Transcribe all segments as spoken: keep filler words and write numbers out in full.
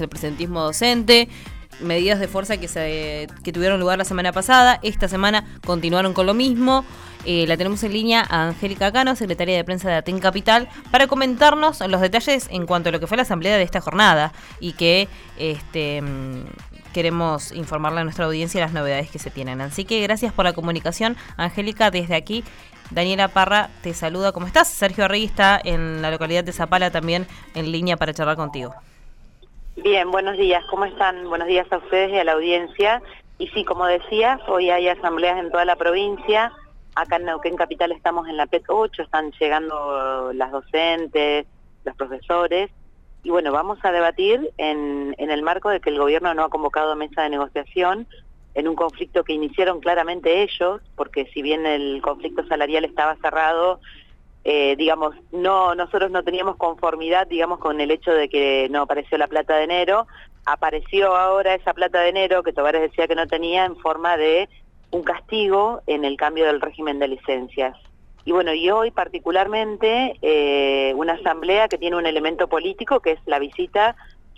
es el presentismo docente, medidas de fuerza que, se, que tuvieron lugar la semana pasada. Esta semana continuaron con lo mismo. Eh, la tenemos en línea a Angélica Cano, secretaria de prensa de Aten Capital, para comentarnos los detalles en cuanto a lo que fue la asamblea de esta jornada y que este, queremos informarle a nuestra audiencia las novedades que se tienen. Así que gracias por la comunicación, Angélica. Desde aquí, Daniela Parra te saluda. ¿Cómo estás? Sergio Arregui está en la localidad de Zapala también en línea para charlar contigo. Bien, buenos días, ¿cómo están? Buenos días a ustedes y a la audiencia. Y sí, como decías, hoy hay asambleas en toda la provincia. Acá en Neuquén Capital estamos en la P E T ocho, están llegando las docentes, los profesores. Y bueno, vamos a debatir en, en el marco de que el gobierno no ha convocado mesa de negociación en un conflicto que iniciaron claramente ellos, porque si bien el conflicto salarial estaba cerrado, Eh, digamos, no, nosotros no teníamos conformidad, digamos, con el hecho de que no apareció la plata de enero. Apareció ahora esa plata de enero que Tovares decía que no tenía en forma de un castigo en el cambio del régimen de licencias. Y bueno, y hoy particularmente eh, una asamblea que tiene un elemento político que es la visita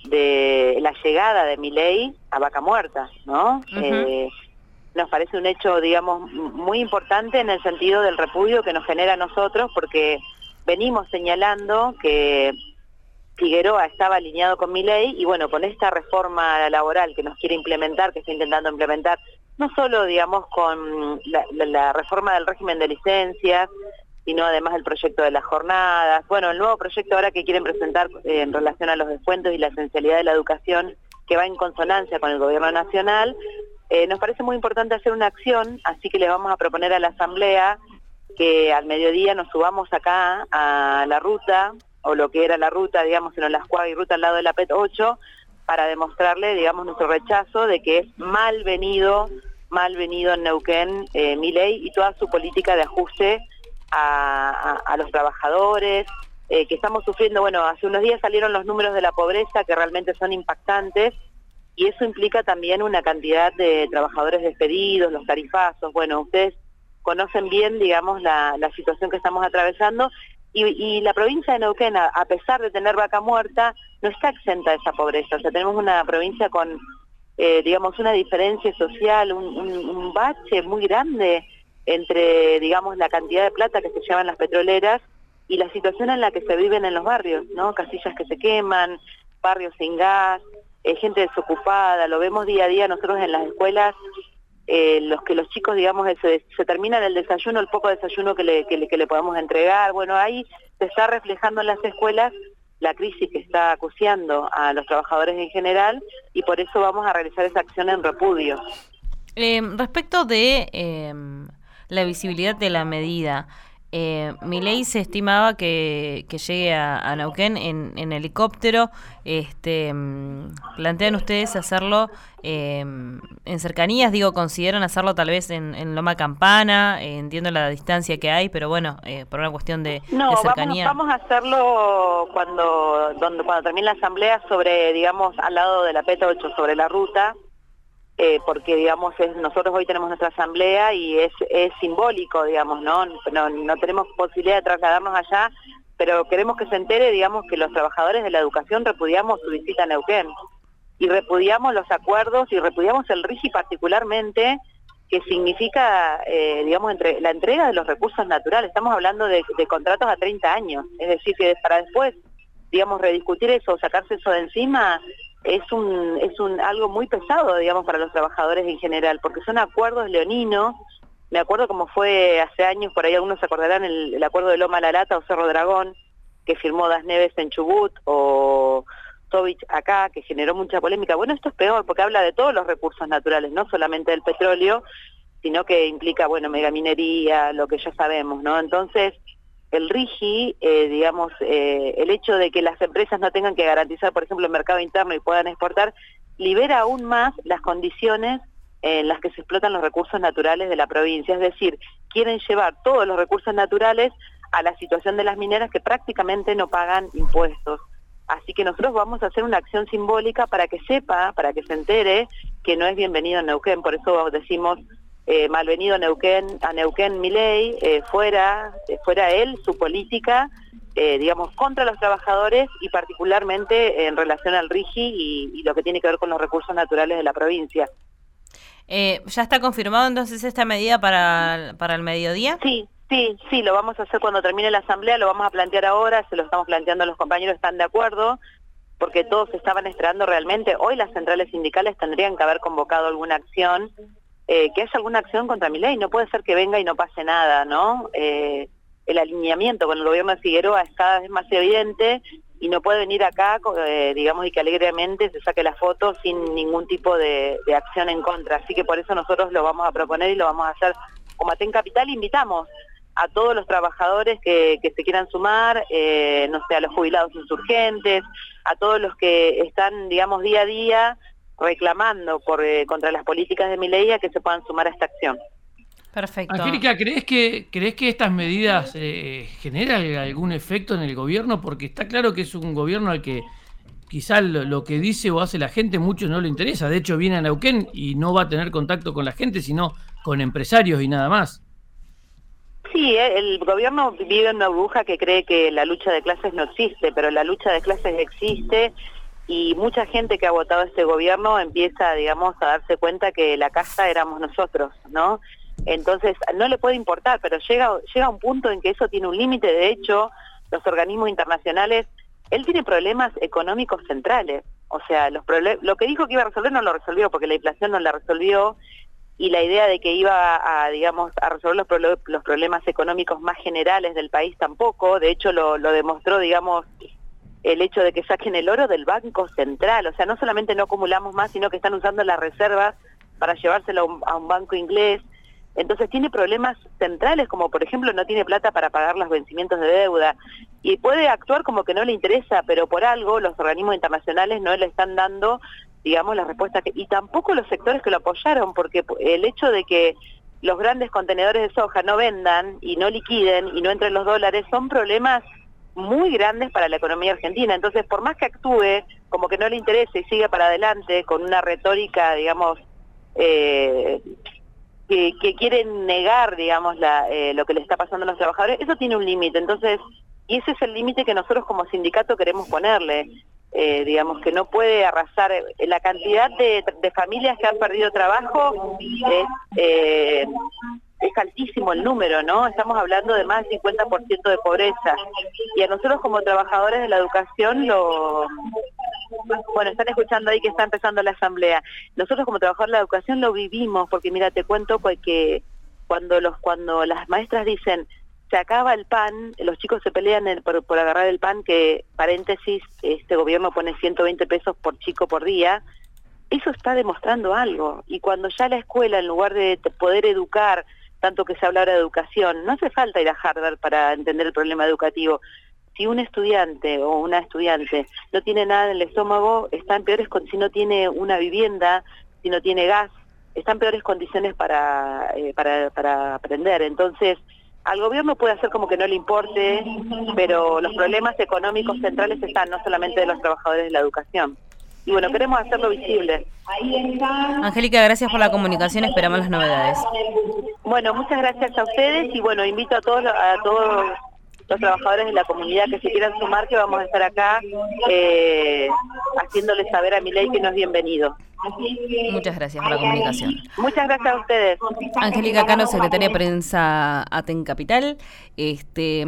de la llegada de Milei a Vaca Muerta, ¿no? Uh-huh. eh, Nos parece un hecho, digamos, muy importante en el sentido del repudio que nos genera a nosotros, porque venimos señalando que Figueroa estaba alineado con Milei y bueno, con esta reforma laboral que nos quiere implementar, que está intentando implementar, no solo, digamos, con la, la, la reforma del régimen de licencias, sino además el proyecto de las jornadas, bueno, el nuevo proyecto ahora que quieren presentar eh, en relación a los descuentos y la esencialidad de la educación, que va en consonancia con el gobierno nacional. Eh, nos parece muy importante hacer una acción, así que le vamos a proponer a la asamblea que al mediodía nos subamos acá a la ruta, o lo que era la ruta, digamos, en Olascuaga y ruta al lado de la P E T ocho, para demostrarle, digamos, nuestro rechazo de que es malvenido, malvenido en Neuquén eh, Milei y toda su política de ajuste a, a, a los trabajadores, eh, que estamos sufriendo. Bueno, hace unos días salieron los números de la pobreza que realmente son impactantes, y eso implica también una cantidad de trabajadores despedidos, los tarifazos. Bueno, ustedes conocen bien, digamos, la, la situación que estamos atravesando, y, y la provincia de Neuquén, a, a pesar de tener Vaca Muerta, no está exenta de esa pobreza. O sea, tenemos una provincia con, eh, digamos, una diferencia social, un, un, un bache muy grande entre, digamos, la cantidad de plata que se llevan las petroleras y la situación en la que se viven en los barrios, ¿no? Casillas que se queman, barrios sin gas, Eh, gente desocupada. Lo vemos día a día nosotros en las escuelas, eh, los que los chicos, digamos, se, se terminan el desayuno, el poco desayuno que le, que, le, que le podemos entregar. Bueno, ahí se está reflejando en las escuelas la crisis que está acuciando a los trabajadores en general, y por eso vamos a realizar esa acción en repudio. Eh, respecto de eh, la visibilidad de la medida, Eh, Milei se estimaba que, que llegue a, a Neuquén en, en helicóptero. Este, ¿plantean ustedes hacerlo eh, en cercanías? Digo, ¿consideran hacerlo tal vez en, en Loma Campana? Eh, entiendo la distancia que hay, pero bueno, eh, por una cuestión de, no, de cercanía. No, vamos, vamos a hacerlo cuando, donde, cuando termine la asamblea sobre, digamos, al lado de la P E T ocho, sobre la ruta. Eh, porque, digamos, es, nosotros hoy tenemos nuestra asamblea y es, es simbólico, digamos, ¿no? ¿no? No tenemos posibilidad de trasladarnos allá, pero queremos que se entere, digamos, que los trabajadores de la educación repudiamos su visita a Neuquén, y repudiamos los acuerdos, y repudiamos el RIGI particularmente, que significa, eh, digamos, entre, la entrega de los recursos naturales. Estamos hablando de, de contratos a treinta años, es decir, que para después, digamos, rediscutir eso, sacarse eso de encima, es un es un algo muy pesado, digamos, para los trabajadores en general, porque son acuerdos leoninos. Me acuerdo como fue hace años, por ahí algunos se acordarán, el, el acuerdo de Loma La Lata o Cerro Dragón, que firmó Das Neves en Chubut, o Tovich acá, que generó mucha polémica. Bueno, esto es peor, porque habla de todos los recursos naturales, no solamente del petróleo, sino que implica, bueno, megaminería, lo que ya sabemos, ¿no? Entonces, el RIGI, eh, digamos, eh, el hecho de que las empresas no tengan que garantizar, por ejemplo, el mercado interno y puedan exportar, libera aún más las condiciones en las que se explotan los recursos naturales de la provincia. Es decir, quieren llevar todos los recursos naturales a la situación de las mineras, que prácticamente no pagan impuestos. Así que nosotros vamos a hacer una acción simbólica para que sepa, para que se entere que no es bienvenido en Neuquén. Por eso decimos eh, malvenido a Neuquén, a Neuquén Milei, eh, fuera, eh, fuera él, su política, eh, digamos, contra los trabajadores y particularmente en relación al RIGI y, y lo que tiene que ver con los recursos naturales de la provincia. Eh, ¿Ya está confirmado entonces esta medida para, para el mediodía? Sí, sí, sí, lo vamos a hacer cuando termine la asamblea, lo vamos a plantear ahora, se lo estamos planteando a los compañeros, están de acuerdo, porque todos estaban esperando realmente. Hoy las centrales sindicales tendrían que haber convocado alguna acción, eh, que haya alguna acción contra Milei. No puede ser que venga y no pase nada, ¿no? Eh, el alineamiento con el gobierno de Figueroa es cada vez más evidente y no puede venir acá, eh, digamos, y que alegremente se saque la foto sin ningún tipo de, de acción en contra. Así que por eso nosotros lo vamos a proponer y lo vamos a hacer como Aten Capital. Invitamos a todos los trabajadores que, que se quieran sumar, eh, no sé, a los jubilados insurgentes, a todos los que están, digamos, día a día reclamando por, eh, contra las políticas de Milei, a que se puedan sumar a esta acción. Perfecto. Angélica, ¿crees que crees que estas medidas eh, generan algún efecto en el gobierno? Porque está claro que es un gobierno al que quizá lo, lo que dice o hace la gente mucho no le interesa. De hecho, viene a Neuquén y no va a tener contacto con la gente, sino con empresarios y nada más. Sí, el gobierno vive en una burbuja que cree que la lucha de clases no existe, pero la lucha de clases existe y mucha gente que ha votado a este gobierno empieza, digamos, a darse cuenta que la casta éramos nosotros, ¿no? Entonces, no le puede importar, pero llega, llega un punto en que eso tiene un límite. De hecho, los organismos internacionales, él tiene problemas económicos centrales, o sea, los problem- lo que dijo que iba a resolver no lo resolvió, porque la inflación no la resolvió, y la idea de que iba a, digamos, a resolver los, pro- los problemas económicos más generales del país tampoco. De hecho, lo, lo demostró, digamos, el hecho de que saquen el oro del Banco Central. O sea, no solamente no acumulamos más, sino que están usando las reservas para llevárselo a un, a un banco inglés. Entonces tiene problemas centrales, como por ejemplo no tiene plata para pagar los vencimientos de deuda, y puede actuar como que no le interesa, pero por algo los organismos internacionales no le están dando, digamos, las respuestas que... Y tampoco los sectores que lo apoyaron, porque el hecho de que los grandes contenedores de soja no vendan y no liquiden y no entren los dólares son problemas muy grandes para la economía argentina. Entonces, por más que actúe como que no le interese y siga para adelante con una retórica, digamos, eh, que, que quieren negar, digamos, la, eh, lo que le está pasando a los trabajadores, eso tiene un límite. Entonces, y ese es el límite que nosotros como sindicato queremos ponerle, eh, digamos, que no puede arrasar. La cantidad de, de familias que han perdido trabajo es, eh, es altísimo el número, ¿no? Estamos hablando de más del cincuenta por ciento de pobreza. Y a nosotros como trabajadores de la educación lo... Bueno, están escuchando ahí que está empezando la asamblea. Nosotros como trabajadores de la educación lo vivimos, porque mira, te cuento que cuando los cuando las maestras dicen se acaba el pan, los chicos se pelean el, por, por agarrar el pan, que, paréntesis, este gobierno pone ciento veinte pesos por chico por día, eso está demostrando algo. Y cuando ya la escuela, en lugar de poder educar, tanto que se habla ahora de educación, no hace falta ir a Harvard para entender el problema educativo. Si un estudiante o una estudiante no tiene nada en el estómago, está en peores condiciones, si no tiene una vivienda, si no tiene gas, está en peores condiciones para, eh, para, para aprender. Entonces, al gobierno puede hacer como que no le importe, pero los problemas económicos centrales están, no solamente de los trabajadores de la educación. Y bueno, queremos hacerlo visible. Angélica, gracias por la comunicación, esperamos las novedades. Bueno, muchas gracias a ustedes y bueno, invito a todos a todos los trabajadores de la comunidad que se quieran sumar, que vamos a estar acá eh, haciéndoles saber a Milei que no es bienvenido. Muchas gracias por la comunicación. Muchas gracias a ustedes. Angélica Cano, secretaria de prensa Aten Capital, este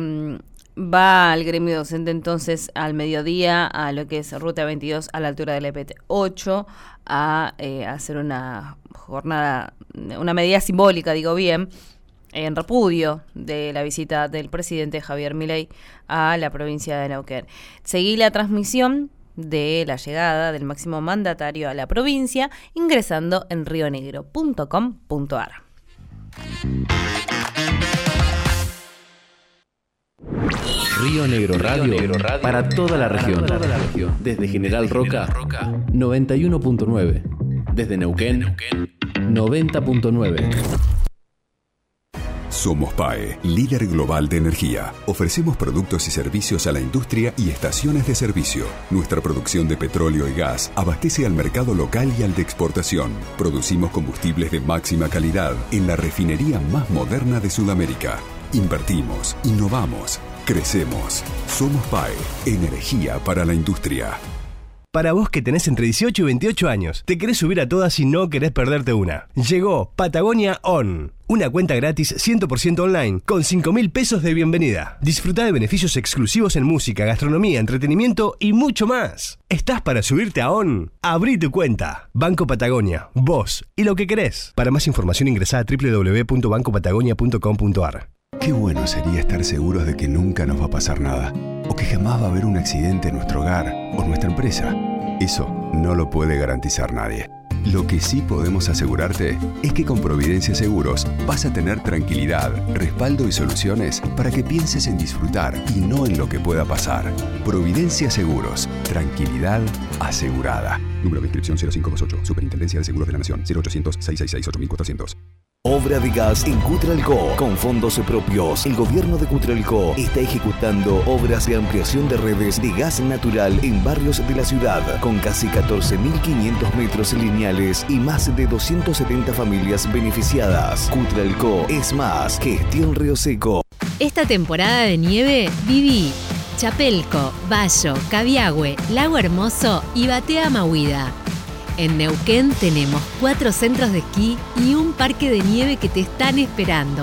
va al gremio docente entonces al mediodía a lo que es Ruta veintidós a la altura del E P T ocho a eh, hacer una jornada, una medida simbólica, digo bien, en repudio de la visita del presidente Javier Milei a la provincia de Neuquén. Seguí la transmisión de la llegada del máximo mandatario a la provincia ingresando en rionegro punto com punto a r. Río Negro Radio, Río Negro Radio para toda la región. Toda la región. Desde General Roca, noventa y uno punto nueve. Desde Neuquén, noventa punto nueve. Somos P A E, líder global de energía. Ofrecemos productos y servicios a la industria y estaciones de servicio. Nuestra producción de petróleo y gas abastece al mercado local y al de exportación. Producimos combustibles de máxima calidad en la refinería más moderna de Sudamérica. Invertimos, innovamos, Crecemos. Somos P A E, energía para la industria. Para vos que tenés entre dieciocho y veintiocho años, te querés subir a todas y no querés perderte una. Llegó Patagonia On, una cuenta gratis cien por ciento online con cinco mil pesos de bienvenida. Disfruta de beneficios exclusivos en música, gastronomía, entretenimiento y mucho más. ¿Estás para subirte a On? Abrí tu cuenta. Banco Patagonia, vos y lo que querés. Para más información ingresá a doble u doble u doble u punto banco patagonia punto com punto a r. Qué bueno sería estar seguros de que nunca nos va a pasar nada, o que jamás va a haber un accidente en nuestro hogar o nuestra empresa. Eso no lo puede garantizar nadie. Lo que sí podemos asegurarte es que con Providencia Seguros vas a tener tranquilidad, respaldo y soluciones para que pienses en disfrutar y no en lo que pueda pasar. Providencia Seguros, tranquilidad asegurada. Número de inscripción cero cinco dos ocho, Superintendencia de Seguros de la Nación, cero ochocientos, seiscientos sesenta y seis, ocho cuatrocientos. Obra de gas en Cutralcó. Con fondos propios, el gobierno de Cutralcó está ejecutando obras de ampliación de redes de gas natural en barrios de la ciudad, con casi catorce mil quinientos metros lineales y más de doscientas setenta familias beneficiadas. Cutralcó es más. Gestión Río Seco. Esta temporada de nieve viví Chapelco, Bayo, Cabiagüe, Lago Hermoso y Batea Mahuida. En Neuquén tenemos cuatro centros de esquí y un parque de nieve que te están esperando.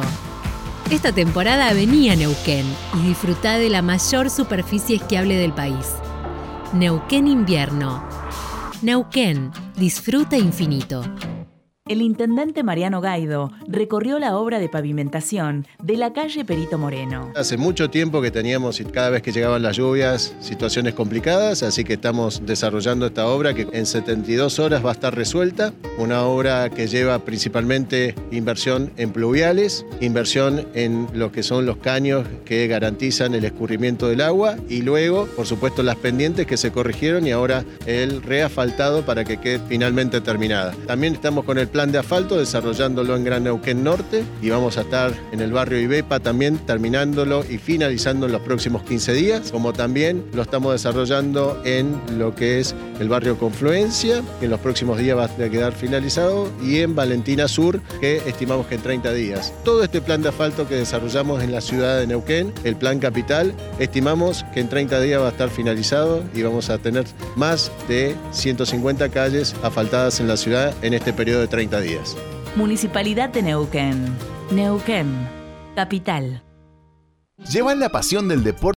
Esta temporada vení a Neuquén y disfrutá de la mayor superficie esquiable del país. Neuquén Invierno. Neuquén, disfruta infinito. El intendente Mariano Gaido recorrió la obra de pavimentación de la calle Perito Moreno. Hace mucho tiempo que teníamos, cada vez que llegaban las lluvias, situaciones complicadas, así que estamos desarrollando esta obra que en setenta y dos horas va a estar resuelta. Una obra que lleva principalmente inversión en pluviales, inversión en lo que son los caños que garantizan el escurrimiento del agua y luego, por supuesto, las pendientes que se corrigieron y ahora el reasfaltado para que quede finalmente terminada. También estamos con el plan de asfalto desarrollándolo en Gran Neuquén Norte y vamos a estar en el barrio Ibepa también terminándolo y finalizando en los próximos quince días, como también lo estamos desarrollando en lo que es el barrio Confluencia, que en los próximos días va a quedar finalizado, y en Valentina Sur, que estimamos que en treinta días. Todo este plan de asfalto que desarrollamos en la ciudad de Neuquén, el plan capital, estimamos que en treinta días va a estar finalizado y vamos a tener más de ciento cincuenta calles asfaltadas en la ciudad en este periodo de treinta días. Municipalidad de Neuquén. Neuquén, capital. Llevan la pasión del deporte